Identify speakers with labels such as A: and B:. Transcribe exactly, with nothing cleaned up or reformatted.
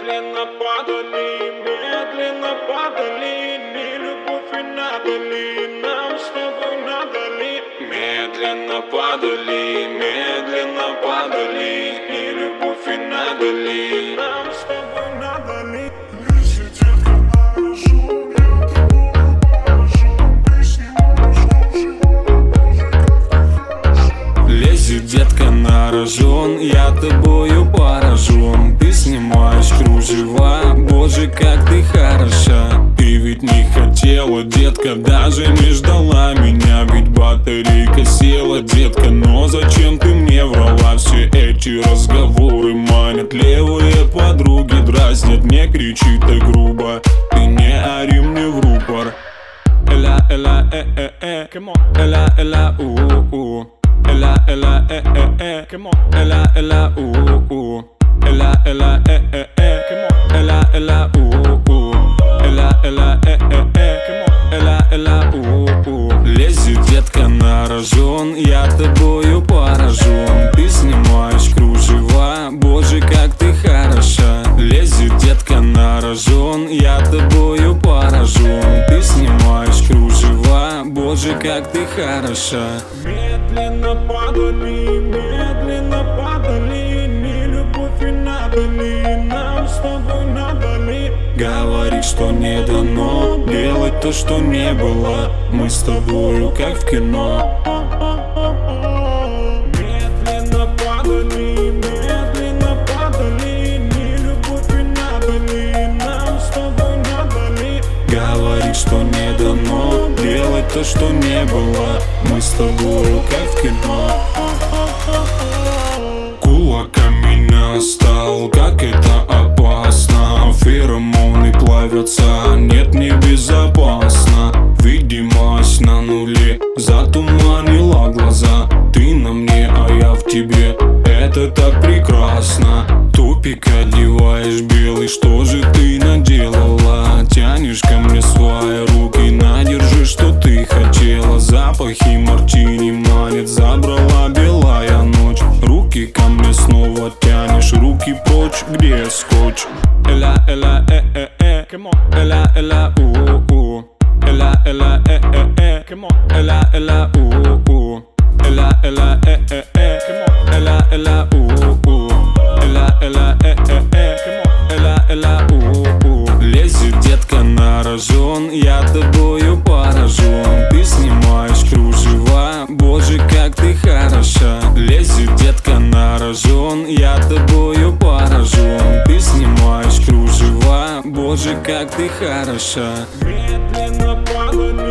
A: Медленно падали, медленно падали, не любовь и надо ли, нам с тобой надо ли? Медленно падали, медленно падали, не любовь и надо ли, нам с тобой надо ли?
B: Лезет детка на рожон, я тобою поражен. Ты снимаешь кружева, боже, как ты хороша. Ты ведь не хотела, детка, даже не ждала меня. Ведь батарейка села, детка, но зачем ты мне врала? Все эти разговоры манят, левые подруги дразнят. Не кричи так грубо, ты не ори мне в рупор. Эла, эла, э, э, э, эла, эла, у, у. Ella, ella, eh, eh, eh, ella, ella, uh, uh, ella, ella, eh, eh, eh, ella, ella, uh, uh, ella, ella, eh, eh, eh, ella, ella, uh, uh. Лезет детка на рожон, я тобою поражен. Ты снимаешь кружева, боже, как ты хороша. Лезет детка на рожон, я тобою поражен. Ты снимаешь кружева, боже, как ты хороша.
A: Медленно падали, медленно падали, не любовь и надо ли, нам с тобой надо ли?
B: Говорит, что не дано делать то, что не было. Мы с тобою как в кино.
A: Медленно падали, медленно падали, не любовь и надо ли, нам с тобой надо ли?
B: Говорит, что не дано делать то, что не было. Мы с тобою как в кино. Кулаками меня стал, как это опасно. Феромоны плавятся, нет, не безопасно. Видимость на нуле затуманила глаза. Ты на мне, а я в тебе, это так прекрасно. Тупик одеваешь белый, что же ты наделала? Тянешь ко мне свои руки, надержи, что ты хотела. Запахи мартини манит, забрала белая ночь. Руки ко мне снова тянешь, руки прочь, где скотч? Эла, эла, э, э, э, эла, эла, у, у, эла, эла, э, э, э, эла, эла, у, у, эла, эла, э, э, э, эла, эла, у, у, эла, эла, э, э, э, эла, эла, у, у. Лезет детка на рожон, я тобою поражен. Ты снимаешь кружева, боже, как ты хороша. Лезет детка на рожон, я тобою поражен. Ты снимаешь кружева, боже, как ты хороша.
A: Медленно падали.